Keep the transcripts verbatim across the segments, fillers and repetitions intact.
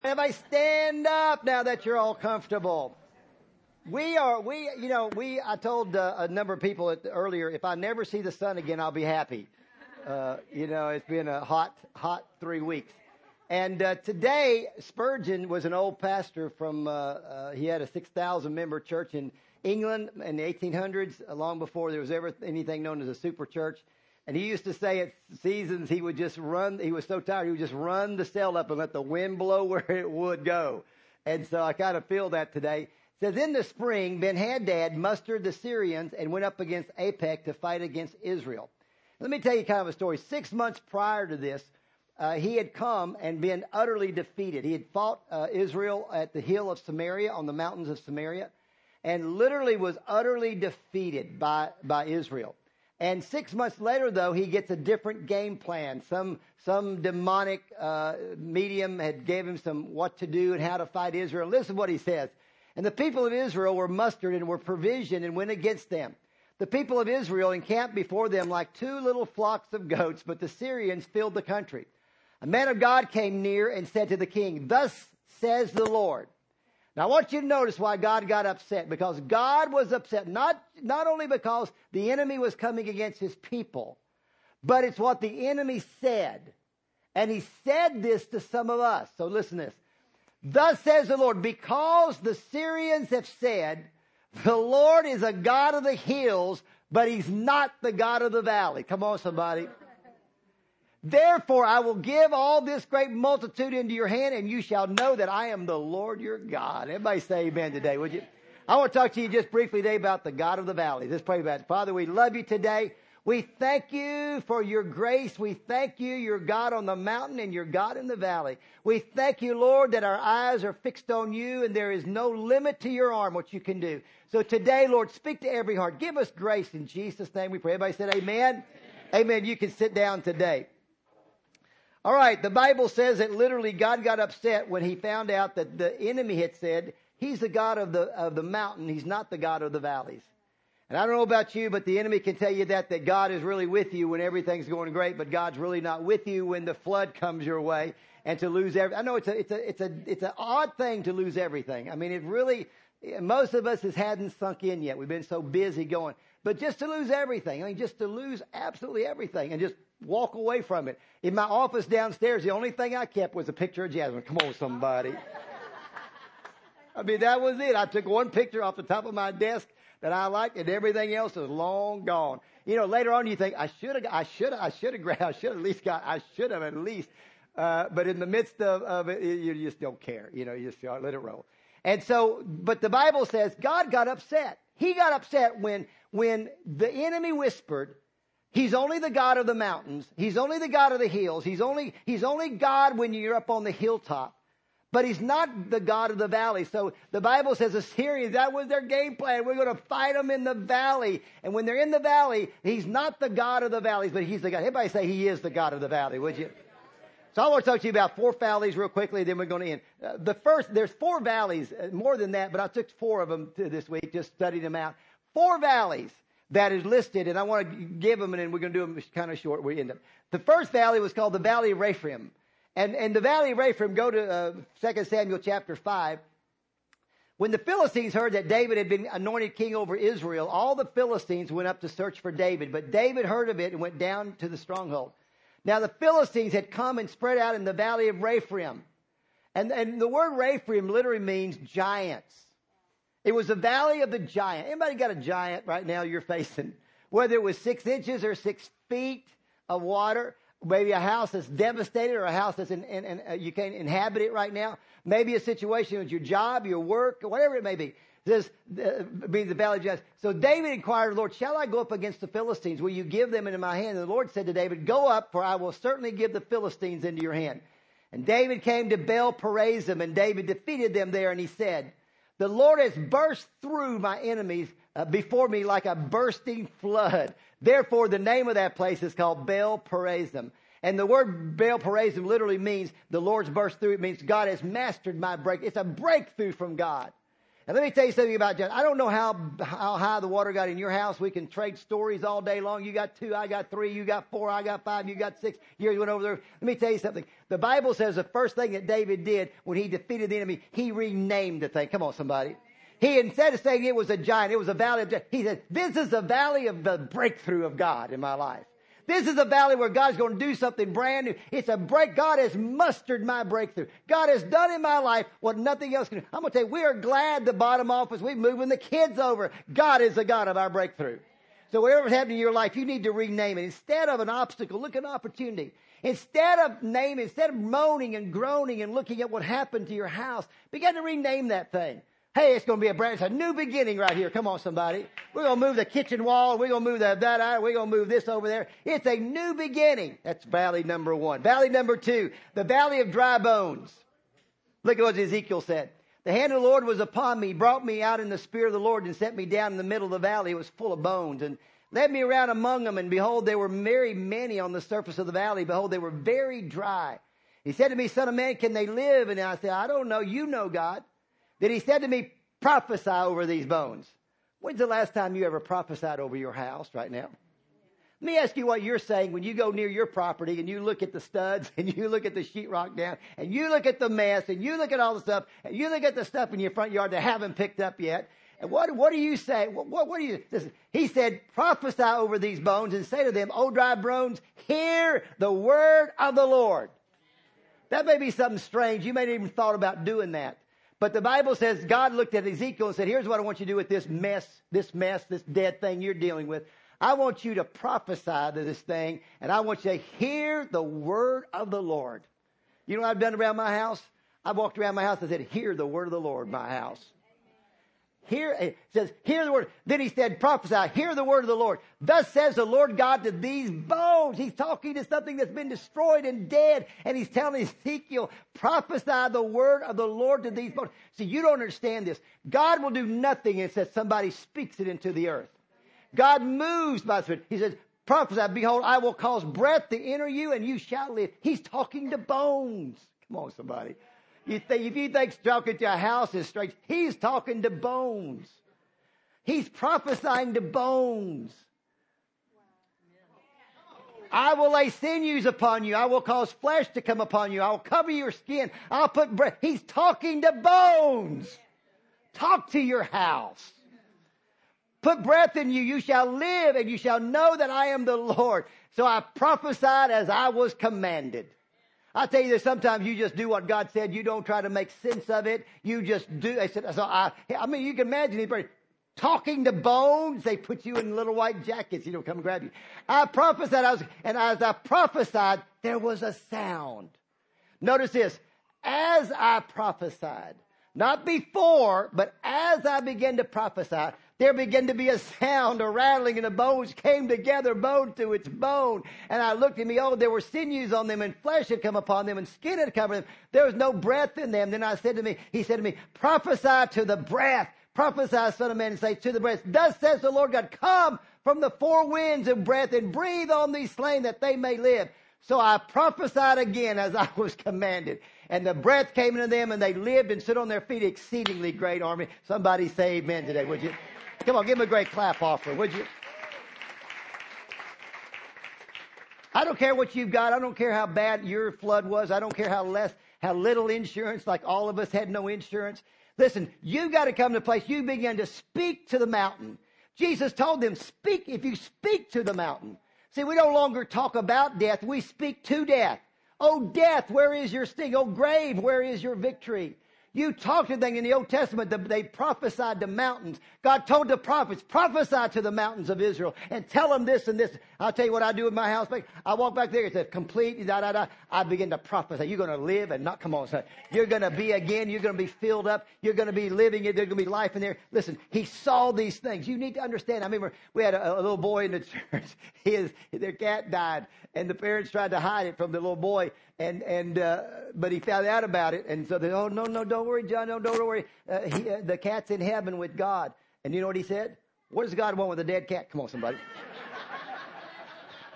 Everybody stand up now that you're all comfortable. We are, we, you know, we, I told uh, a number of people at, earlier, if I never see the sun again, I'll be happy. Uh, you know, it's been a hot, hot three weeks. And uh, today, Spurgeon was an old pastor from, uh, uh, he had a six thousand member church in England in the eighteen hundreds, long before there was ever anything known as a super church. And he used to say at seasons he would just run, he was so tired, he would just run the sail up and let the wind blow where it would go. And so I kind of feel that today. It says, in the spring, Ben-Hadad mustered the Syrians and went up against Apec to fight against Israel. Let me tell you kind of a story. Six months prior to this, uh, he had come and been utterly defeated. He had fought uh, Israel at the hill of Samaria, on the mountains of Samaria, and literally was utterly defeated by, by Israel. And six months later, though, he gets a different game plan. Some some demonic uh, medium had gave him some what to do and how to fight Israel. Listen to what he says. And the people of Israel were mustered and were provisioned and went against them. The people of Israel encamped before them like two little flocks of goats, but the Syrians filled the country. A man of God came near and said to the king, "Thus says the Lord." Now, I want you to notice why God got upset. Because God was upset, not, not only because the enemy was coming against his people, but it's what the enemy said. And he said this to some of us. So listen to this. Thus says the Lord, because the Syrians have said, the Lord is a God of the hills, but he's not the God of the valley. Come on, somebody. Therefore, I will give all this great multitude into your hand, and you shall know that I am the Lord your God. Everybody say amen today, would you? I want to talk to you just briefly today about the God of the valley. Let's pray about it. Father, we love you today. We thank you for your grace. We thank you, you're God on the mountain and you're God in the valley. We thank you, Lord, that our eyes are fixed on you and there is no limit to your arm, what you can do. So today, Lord, speak to every heart. Give us grace in Jesus' name we pray. Everybody said amen? Amen. Amen. You can sit down today. All right, the Bible says that literally God got upset when he found out that the enemy had said, he's the God of the of the mountain, he's not the God of the valleys. And I don't know about you, but the enemy can tell you that, that God is really with you when everything's going great, but God's really not with you when the flood comes your way and to lose everything. I know it's a, it's a, it's a, it's an odd thing to lose everything. I mean, it really, most of us, it hadn't sunk in yet. We've been so busy going, but just to lose everything, I mean, just to lose absolutely everything and just walk away from it. In my office downstairs, the only thing I kept was a picture of Jasmine. Come on, somebody. I mean, that was it. I took one picture off the top of my desk that I liked, and everything else is long gone. You know, later on you think, I should have, I should have, I should have grabbed, I should have at least got, I should have at least. Uh, but in the midst of, of it, you just don't care. You know, you just let it roll. And so, but the Bible says God got upset. He got upset when, when the enemy whispered, he's only the God of the mountains. He's only the God of the hills. He's only, he's only God when you're up on the hilltop. But he's not the God of the valley. So the Bible says the Syrians, that was their game plan. We're going to fight them in the valley. And when they're in the valley, he's not the God of the valleys, but he's the God. Everybody say he is the God of the valley, would you? So I want to talk to you about four valleys real quickly, then we're going to end. Uh, the first, there's four valleys, uh, more than that, but I took four of them to this week, just studied them out. Four valleys that is listed, and I want to give them, and then we're going to do them kind of short. We end up. The first valley was called the Valley of Rephaim. And, and the Valley of Rephaim, go to uh, Second Samuel chapter five. When the Philistines heard that David had been anointed king over Israel, all the Philistines went up to search for David. But David heard of it and went down to the stronghold. Now the Philistines had come and spread out in the Valley of Rephaim. And, and the word Rephaim literally means giants. It was the valley of the giant. Anybody got a giant right now you're facing? Whether it was six inches or six feet of water. Maybe a house that's devastated or a house that's in, in, in uh, you can't inhabit it right now. Maybe a situation with your job, your work, whatever it may be. This uh, being the valley of giants. So David inquired, Lord, shall I go up against the Philistines? Will you give them into my hand? And the Lord said to David, go up, for I will certainly give the Philistines into your hand. And David came to Baal Perazim, and David defeated them there. And he said, the Lord has burst through my enemies uh, before me like a bursting flood. Therefore, the name of that place is called Baal Perazim. And the word Baal Perazim literally means the Lord's burst through. It means God has mastered my break. It's a breakthrough from God. And let me tell you something about John. I don't know how, how high the water got in your house. We can trade stories all day long. You got two, I got three, you got four, I got five, you got six. Years went over there. Let me tell you something. The Bible says the first thing that David did when he defeated the enemy, he renamed the thing. Come on, somebody. He, instead of saying it was a giant, it was a valley of death, he said, this is the valley of the breakthrough of God in my life. This is a valley where God's going to do something brand new. It's a break. God has mustered my breakthrough. God has done in my life what nothing else can do. I'm going to tell you, we are glad the bottom office, we're moving the kids over. God is the God of our breakthrough. So whatever's happening in your life, you need to rename it. Instead of an obstacle, look at an opportunity. Instead of naming, instead of moaning and groaning and looking at what happened to your house, begin to rename that thing. Hey, it's going to be a brand, it's a new beginning right here. Come on, somebody. We're going to move the kitchen wall. We're going to move that, that out. We're going to move this over there. It's a new beginning. That's valley number one. Valley number two, the valley of dry bones. Look at what Ezekiel said. The hand of the Lord was upon me, brought me out in the spirit of the Lord and set me down in the middle of the valley. It was full of bones and led me around among them. And behold, there were very many on the surface of the valley. Behold, they were very dry. He said to me, son of man, can they live? And I said, I don't know. You know, God. Then he said to me, prophesy over these bones. When's the last time you ever prophesied over your house right now? Let me ask you what you're saying when you go near your property and you look at the studs and you look at the sheetrock down and you look at the mess and you look at all the stuff and you look at the stuff in your front yard that haven't picked up yet. And what, what do you say? What, what, what do you, listen, he said, prophesy over these bones and say to them, O dry bones, hear the word of the Lord. That may be something strange. You may not even thought about doing that. But the Bible says God looked at Ezekiel and said, here's what I want you to do with this mess, this mess, this dead thing you're dealing with. I want you to prophesy to this thing, and I want you to hear the word of the Lord. You know what I've done around my house? I walked around my house and said, hear the word of the Lord, my house. Hear, it says, hear the word. Then he said, prophesy, hear the word of the Lord. Thus says the Lord God to these bones. He's talking to something that's been destroyed and dead. And he's telling Ezekiel, prophesy the word of the Lord to these bones. See, you don't understand this. God will do nothing unless somebody speaks it into the earth. God moves by the Spirit. He says, prophesy, behold, I will cause breath to enter you and you shall live. He's talking to bones. Come on, somebody. You think, if you think talking to a house is strange, he's talking to bones. He's prophesying to bones. I will lay sinews upon you. I will cause flesh to come upon you. I will cover your skin. I'll put breath. He's talking to bones. Talk to your house. Put breath in you. You shall live and you shall know that I am the Lord. So I prophesied as I was commanded. I tell you that sometimes you just do what God said. You don't try to make sense of it. You just do. I said, so I, I mean, you can imagine anybody talking to bones. They put you in little white jackets. You know, come grab you. I prophesied, I was, and as I prophesied, there was a sound. Notice this. As I prophesied, not before, but as I began to prophesy, there began to be a sound, a rattling, and the bones came together, bone to its bone. And I looked and behold, there were sinews on them, and flesh had come upon them, and skin had covered them. There was no breath in them. Then I said to me, he said to me, prophesy to the breath. Prophesy, son of man, and say to the breath, thus says the Lord God, come from the four winds of breath and breathe on these slain that they may live. So I prophesied again as I was commanded. And the breath came into them, and they lived and stood on their feet, exceedingly great army. Somebody say amen today, would you? Come on, give him a great clap offering, would you? I don't care what you've got. I don't care how bad your flood was. I don't care how less, how little insurance, like all of us had no insurance. Listen, you've got to come to a place you begin to speak to the mountain. Jesus told them, speak, if you speak to the mountain. See, we no longer talk about death. We speak to death. Oh, death, where is your sting? Oh, grave, where is your victory? You talk to them in the Old Testament, they prophesied to mountains. God told the prophets, prophesy to the mountains of Israel and tell them this and this. I'll tell you what I do in my house. I walk back there, it says complete, da, da, da. I begin to prophesy. You're going to live and not, come on, son. You're going to be again. You're going to be filled up. You're going to be living it. There's going to be life in there. Listen, he saw these things. You need to understand. I remember we had a, a little boy in the church. His, their cat died and the parents tried to hide it from the little boy. And, and, uh, but he found out about it. And so they, oh, no, no, don't worry, John. No, don't worry. Uh, he, uh, the cat's in heaven with God. And you know what he said? What does God want with a dead cat? Come on, somebody.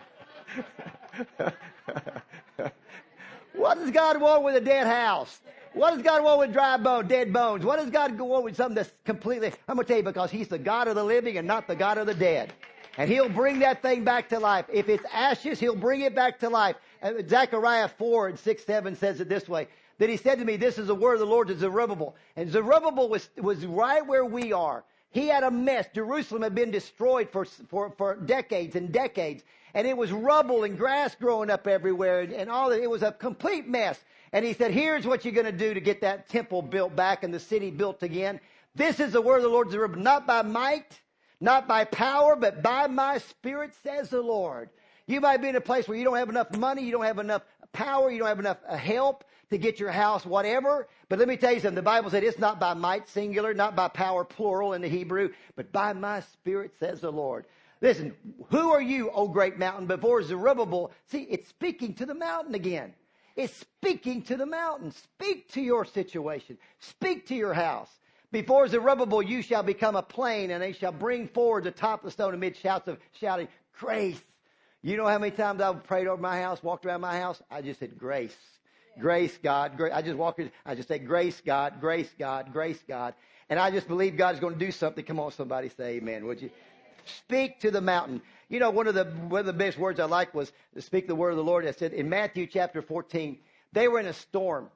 What does God want with a dead house? What does God want with dry bones, dead bones? What does God want with something that's completely... I'm going to tell you, because he's the God of the living and not the God of the dead. And he'll bring that thing back to life. If it's ashes, he'll bring it back to life. And Zechariah four and six, seven says it this way. Then he said to me, this is the word of the Lord to Zerubbabel. And Zerubbabel was, was right where we are. He had a mess. Jerusalem had been destroyed for, for, for decades and decades. And it was rubble and grass growing up everywhere. And, and all that. It was a complete mess. And he said, here's what you're going to do to get that temple built back and the city built again. This is the word of the Lord to Zerubbabel. Not by might, not by power, but by my spirit, says the Lord. You might be in a place where you don't have enough money, you don't have enough power, you don't have enough help to get your house, whatever. But let me tell you something. The Bible said it's not by might, singular, not by power, plural in the Hebrew, but by my spirit, says the Lord. Listen, who are you, O great mountain? Before Zerubbabel, see, it's speaking to the mountain again. It's speaking to the mountain. Speak to your situation. Speak to your house. Before Zerubbabel, you shall become a plain, and they shall bring forward the top of the stone amid shouts of shouting, grace. You know how many times I've prayed over my house, walked around my house? I just said, grace. Yeah. Grace, God. Grace. I just walk in, I just say, grace, God, grace, God, grace, God. And I just believe God's going to do something. Come on, somebody say amen, would you? Speak to the mountain. You know, one of the one of the best words I like was to speak the word of the Lord. I said in Matthew chapter fourteen, they were in a storm.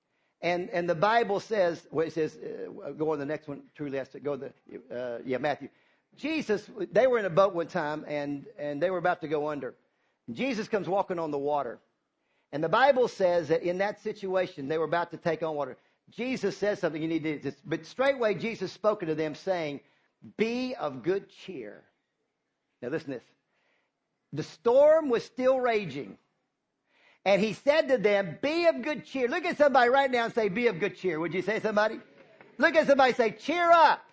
And and the Bible says, well, it says, uh, go on the next one, truly has to go the, uh, yeah, Matthew. Jesus, they were in a boat one time, and, and they were about to go under. Jesus comes walking on the water. And the Bible says that in that situation, they were about to take on water. Jesus says something you need to do. But straightway, Jesus spoke to them, saying, be of good cheer. Now listen to this. The storm was still raging. And he said to them, be of good cheer. Look at somebody right now and say, be of good cheer. Would you say somebody? Look at somebody and say, cheer up.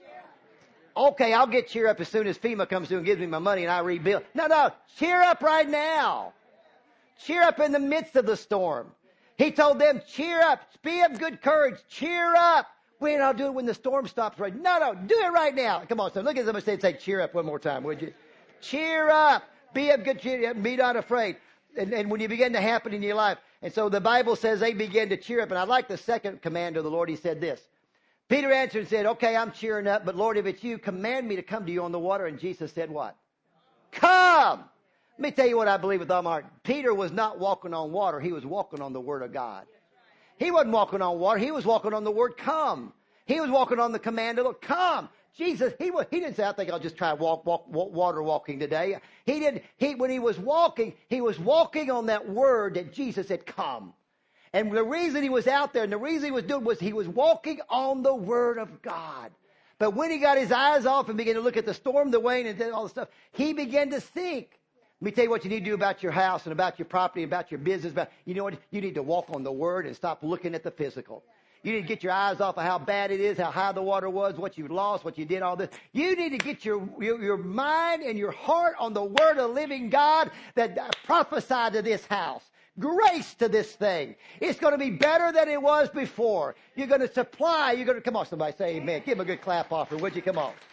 Okay, I'll get cheer up as soon as FEMA comes through and gives me my money and I rebuild. No, no, cheer up right now. Cheer up in the midst of the storm. He told them, cheer up, be of good courage, cheer up. Wait, I'll do it when the storm stops right. No, no, do it right now. Come on, so look at somebody say, say, cheer up one more time, would you? Cheer up, be of good cheer, be not afraid. And, and when you begin to happen in your life. And so the Bible says they began to cheer up. And I like the second command of the Lord. He said this. Peter answered and said, okay, I'm cheering up, but Lord, if it's you, command me to come to you on the water. And Jesus said what? Come. Let me tell you what I believe with all my heart. Peter was not walking on water. He was walking on the word of God. He wasn't walking on water. He was walking on the word come. He was walking on the command of the Lord. Come. Jesus, he was, he didn't say, I think I'll just try walk, walk, walk, water walking today. He didn't, he, when he was walking, he was walking on that word that Jesus had come. And the reason he was out there and the reason he was doing was he was walking on the word of God. But when he got his eyes off and began to look at the storm, the wind, and all the stuff, he began to sink. Let me tell you what you need to do about your house and about your property, about your business. About, you know what? You need to walk on the word and stop looking at the physical. You need to get your eyes off of how bad it is, how high the water was, what you lost, what you did, all this. You need to get your, your, your mind and your heart on the word of the living God that prophesied to this house. Grace to this thing. It's going to be better than it was before. You're going to supply. You're going to, come on, somebody say amen. Give him a good clap offering, would you? Come on.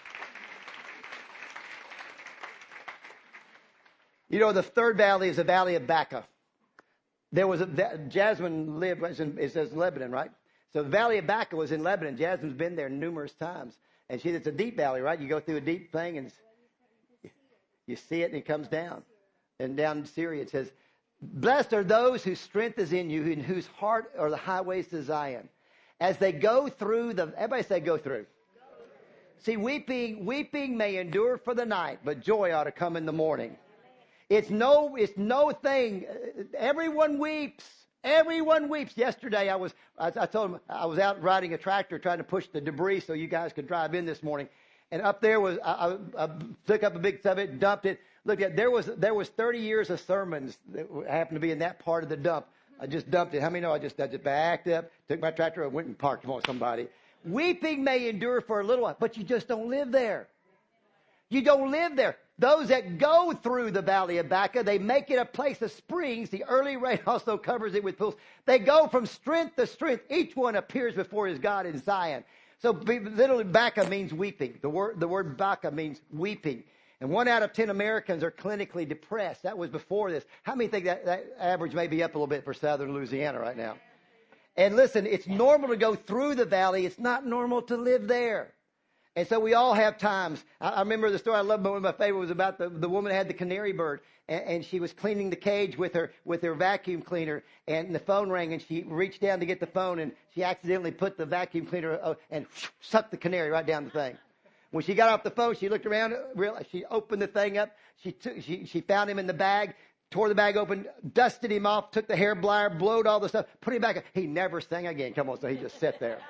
You know, the third valley is the valley of Baca. There was a, Jasmine lived, it says Lebanon, right? So the valley of Baca was in Lebanon. Jasmine's been there numerous times. And she, it's a deep valley, right? You go through a deep thing and you see it and it comes down. And down in Syria it says, blessed are those whose strength is in you and whose heart are the highways to Zion. As they go through the, everybody say go through. Go through. See, weeping, weeping may endure for the night, but joy ought to come in the morning. It's no, it's no thing. Everyone weeps. Everyone weeps. Yesterday I was, I, I told them I was out riding a tractor trying to push the debris so you guys could drive in this morning. And up there was, I, I, I took up a big tub of it, dumped it. Look at, there was, there was thirty years of sermons that happened to be in that part of the dump. I just dumped it. How many know I just, I just backed up, took my tractor and went and parked on somebody. Weeping may endure for a little while, but you just don't live there. You don't live there. Those that go through the valley of Baca, they make it a place of springs. The early rain also covers it with pools. They go from strength to strength. Each one appears before his God in Zion. So literally Baca means weeping. The word, the word Baca means weeping. And one out of ten Americans are clinically depressed. That was before this. How many think that, that average may be up a little bit for southern Louisiana right now? And listen, it's normal to go through the valley. It's not normal to live there. And so we all have times. I, I remember the story I love, but one of my favorite was about the, the woman that had the canary bird, and, and she was cleaning the cage with her with her vacuum cleaner, and the phone rang, and she reached down to get the phone, and she accidentally put the vacuum cleaner uh, and sucked the canary right down the thing. When she got off the phone, she looked around, realized, she opened the thing up, she took, she she found him in the bag, tore the bag open, dusted him off, took the hair blyer, blowed all the stuff, put him back. He never sang again. Come on, so he just sat there.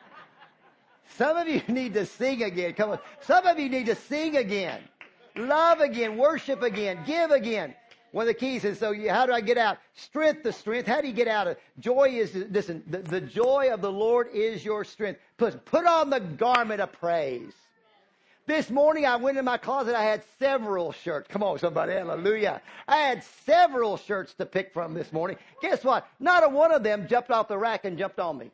Some of you need to sing again. Come on. Some of you need to sing again. Love again. Worship again. Give again. One of the keys is, so you, how do I get out? Strength the strength. How do you get out of it? Joy is, listen, the, the joy of the Lord is your strength. Put, put on the garment of praise. This morning I went in my closet. I had several shirts. Come on, somebody. Hallelujah. I had several shirts to pick from this morning. Guess what? Not a one of them jumped off the rack and jumped on me.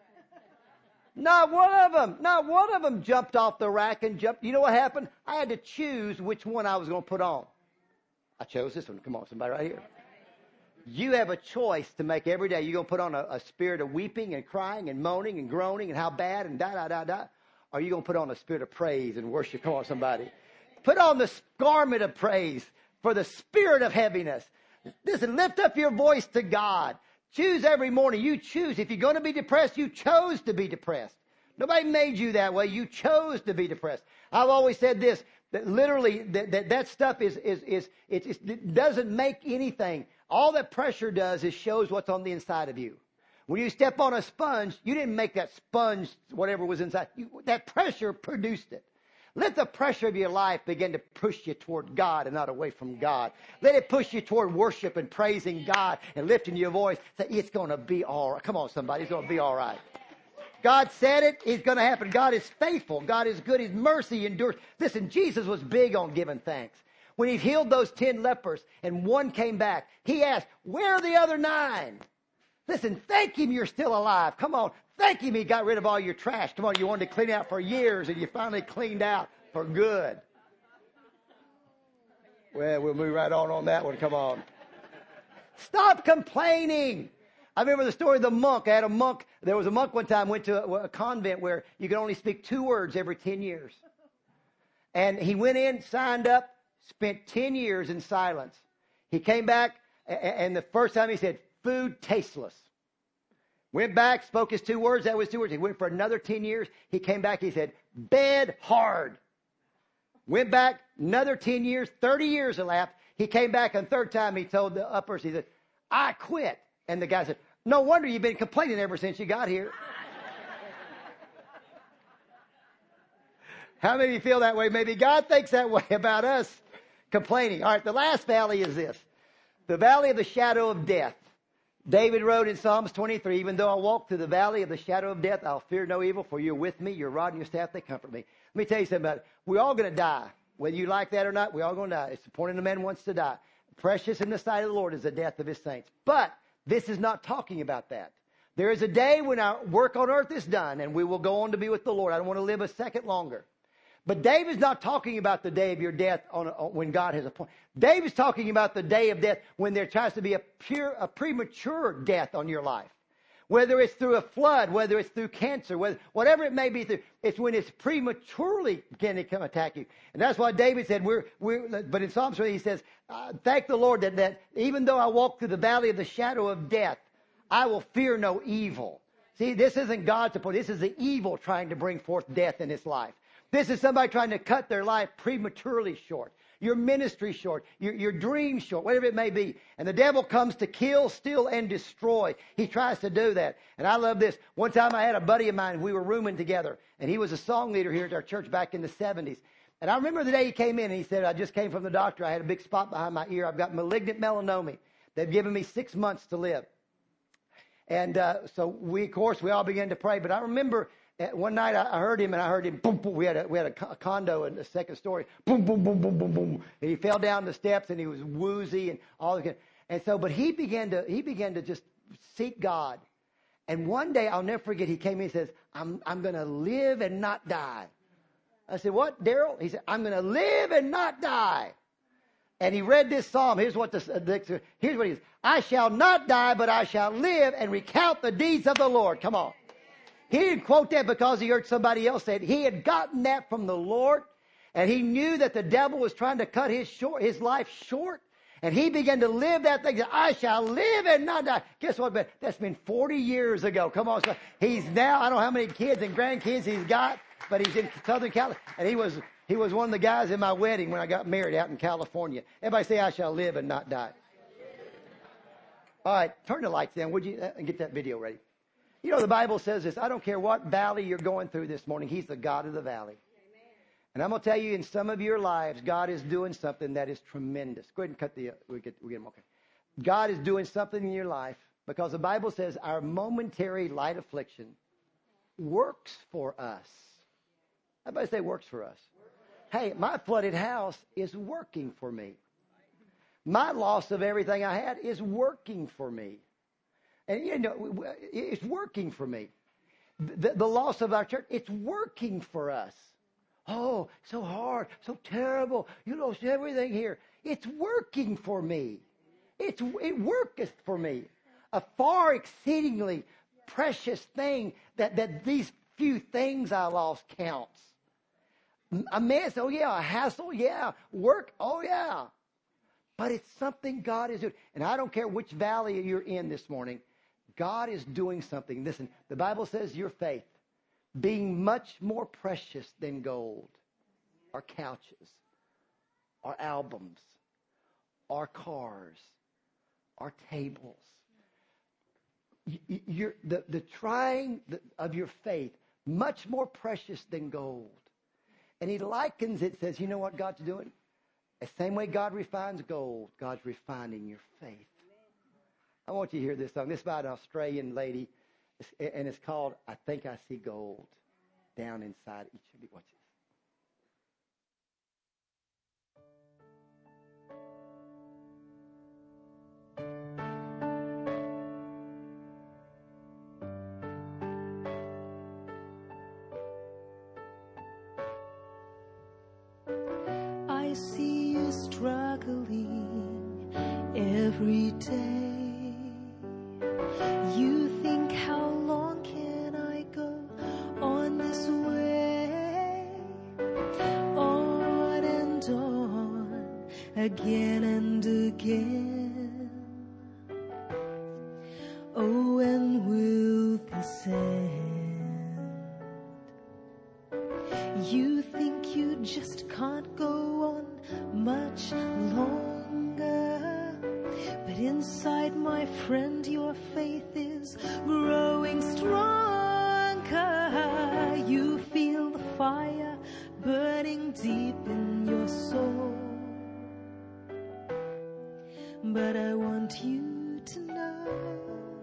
Not one of them. Not one of them jumped off the rack and jumped. You know what happened? I had to choose which one I was going to put on. I chose this one. Come on, somebody right here. You have a choice to make every day. You're going to put on a, a spirit of weeping and crying and moaning and groaning and how bad and da, da, da, da. Or are you going to put on a spirit of praise and worship? Come on, somebody. Put on the garment of praise for the spirit of heaviness. Listen, lift up your voice to God. Choose every morning. You choose. If you're going to be depressed, you chose to be depressed. Nobody made you that way. You chose to be depressed. I've always said this, that literally that that, that stuff is, is, is it, it doesn't make anything. All that pressure does is shows what's on the inside of you. When you step on a sponge, you didn't make that sponge whatever was inside. You, that pressure produced it. Let the pressure of your life begin to push you toward God and not away from God. Let it push you toward worship and praising God and lifting your voice. Say, it's going to be all right. Come on, somebody. It's going to be all right. God said it. It's going to happen. God is faithful. God is good. His mercy endures. Listen, Jesus was big on giving thanks. When he healed those ten lepers and one came back, he asked, where are the other nine? Listen, thank him you're still alive. Come on. Thank him he got rid of all your trash. Come on, you wanted to clean out for years and you finally cleaned out for good. Well, we'll move right on on that one. Come on. Stop complaining. I remember the story of the monk. I had a monk. There was a monk one time went to a, a convent where you could only speak two words every ten years. And he went in, signed up, spent ten years in silence. He came back, and the first time he said, food tasteless. Went back, spoke his two words. That was two words. He went for another ten years. He came back. He said, bed hard. Went back another ten years. thirty years elapsed. He came back, and third time he told the uppers, he said, I quit. And the guy said, no wonder you've been complaining ever since you got here. How many of you feel that way? Maybe God thinks that way about us complaining. All right, the last valley is this. The valley of the shadow of death. David wrote in Psalms twenty-three, even though I walk through the valley of the shadow of death, I'll fear no evil, for you're with me, your rod and your staff, they comfort me. Let me tell you something about it. We're all going to die. Whether you like that or not, we're all going to die. It's the point of a man wants to die. Precious in the sight of the Lord is the death of his saints. But this is not talking about that. There is a day when our work on earth is done, and we will go on to be with the Lord. I don't want to live a second longer. But David's not talking about the day of your death on, on when God has appointed. David's talking about the day of death when there tries to be a pure, a premature death on your life. Whether it's through a flood, whether it's through cancer, whether, whatever it may be through, it's when it's prematurely going to come attack you. And that's why David said, we're, we're, but in Psalms twenty, he says, uh, thank the Lord that, that even though I walk through the valley of the shadow of death, I will fear no evil. See, this isn't God's support. This is the evil trying to bring forth death in his life. This is somebody trying to cut their life prematurely short. Your ministry short. Your, your dreams short. Whatever it may be. And the devil comes to kill, steal, and destroy. He tries to do that. And I love this. One time I had a buddy of mine. We were rooming together. And he was a song leader here at our church back in the seventies. And I remember the day he came in and he said, I just came from the doctor. I had a big spot behind my ear. I've got malignant melanoma. They've given me six months to live. And uh, so we, of course, we all began to pray. But I remember one night I heard him, and I heard him, boom, boom. We had a, we had a condo in the second story. Boom, boom, boom, boom, boom, boom. And he fell down the steps, and he was woozy and all that. And so, but he began to, he began to just seek God. And one day, I'll never forget, he came in and says, I'm, I'm going to live and not die. I said, what, Daryl? He said, I'm going to live and not die. And he read this psalm. Here's what, this, uh, the, here's what he says. I shall not die, but I shall live and recount the deeds of the Lord. Come on. He didn't quote that because he heard somebody else say it. He had gotten that from the Lord. And he knew that the devil was trying to cut his short, his life short. And he began to live that thing. I shall live and not die. Guess what? That's been forty years ago. Come on. So he's now, I don't know how many kids and grandkids he's got, but he's in Southern California. And he was, he was one of the guys in my wedding when I got married out in California. Everybody say, I shall live and not die. All right. Turn the lights down, would you? And get that video ready. You know, the Bible says this. I don't care what valley you're going through this morning. He's the God of the valley. And I'm going to tell you, in some of your lives, God is doing something that is tremendous. Go ahead and cut the, uh, we get, we get them, okay. God is doing something in your life because the Bible says our momentary light affliction works for us. Everybody say works for us. Hey, my flooded house is working for me. My loss of everything I had is working for me. And, you know, it's working for me. The, the loss of our church, it's working for us. Oh, so hard, so terrible. You lost everything here. It's working for me. It's, it worketh for me. A far exceedingly precious thing that, that these few things I lost counts. A mess, oh yeah. A hassle, yeah. Work, oh yeah. But it's something God is doing. And I don't care which valley you're in this morning. God is doing something. Listen, the Bible says your faith, being much more precious than gold, our couches, our albums, our cars, our tables. You're, the, the trying of your faith, much more precious than gold. And he likens it, says, you know what God's doing? The same way God refines gold, God's refining your faith. I want you to hear this song. This is by an Australian lady. And it's called, I Think I See Gold Down Inside Each of You. Watch this. I see you struggling every day. You think, how long can I go on this way? On and on, again and again. Oh, when will this end? You think you just can't go on much longer. But inside, my friend, your faith is growing stronger. You feel the fire burning deep in your soul. But I want you to know,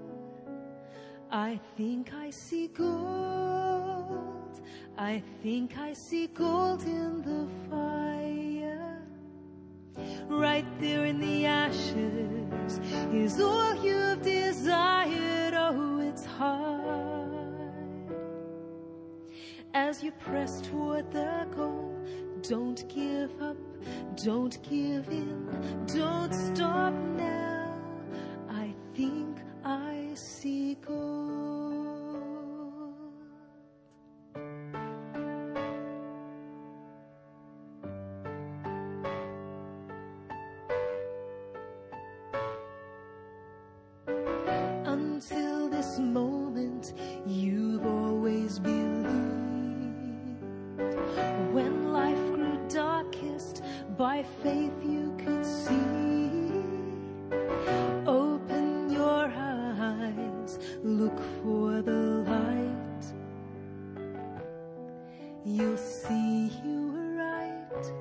I think I see gold. I think I see gold in the fire. Right there in the ashes is all you've desired. Oh, it's hard. As you press toward the goal, don't give up, don't give in, don't stop now. I think I see gold. Until this moment, you've always believed. When life grew darkest, by faith you could see. Open your eyes, look for the light. You'll see you were right.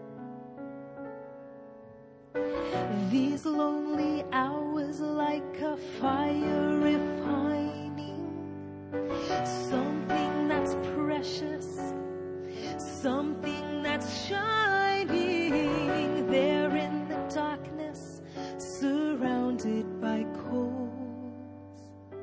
These lonely hours, like a fire refining something that's precious, something that's shining. There in the darkness, surrounded by coals,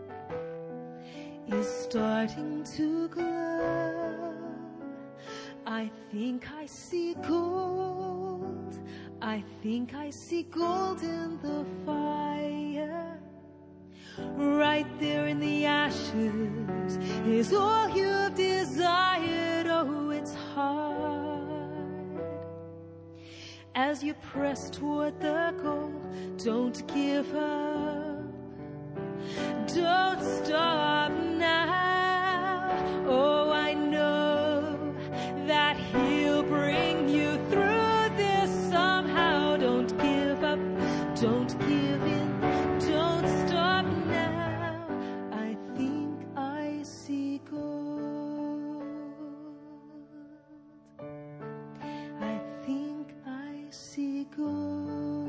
is starting to glow. I think I see gold. I think I see gold in the fire. Right there in the ashes is all you've desired. Oh, it's hard. As you press toward the goal, don't give up. Don't stop now. Oh, I know that He'll bring you through this somehow. Don't give up. Don't give in. Don't stop now. I think I see gold. I think I see gold.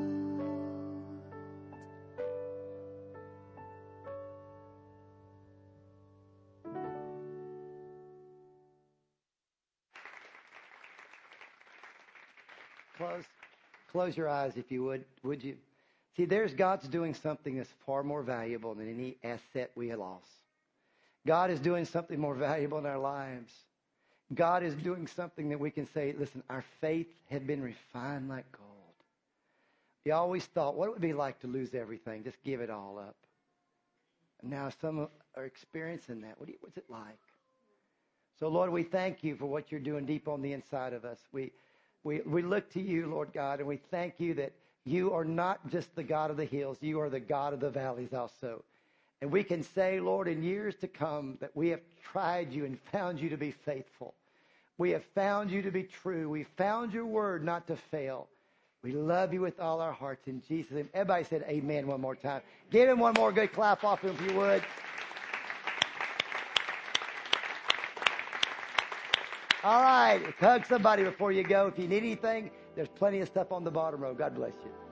Close, close your eyes if you would, would you? See, there's God's doing something that's far more valuable than any asset we have lost. God is doing something more valuable in our lives. God is doing something that we can say, listen, our faith had been refined like gold. We always thought, what it would be like to lose everything, just give it all up. And now some are experiencing that. What do you, what's it like? So, Lord, we thank you for what you're doing deep on the inside of us. We We we look to you, Lord God, and we thank you that you are not just the God of the hills. You are the God of the valleys also. And we can say, Lord, in years to come that we have tried you and found you to be faithful. We have found you to be true. We found your word not to fail. We love you with all our hearts in Jesus' name. Everybody said amen one more time. Give him one more good clap off him if you would. All right. Hug somebody before you go. If you need anything, there's plenty of stuff on the bottom row. God bless you.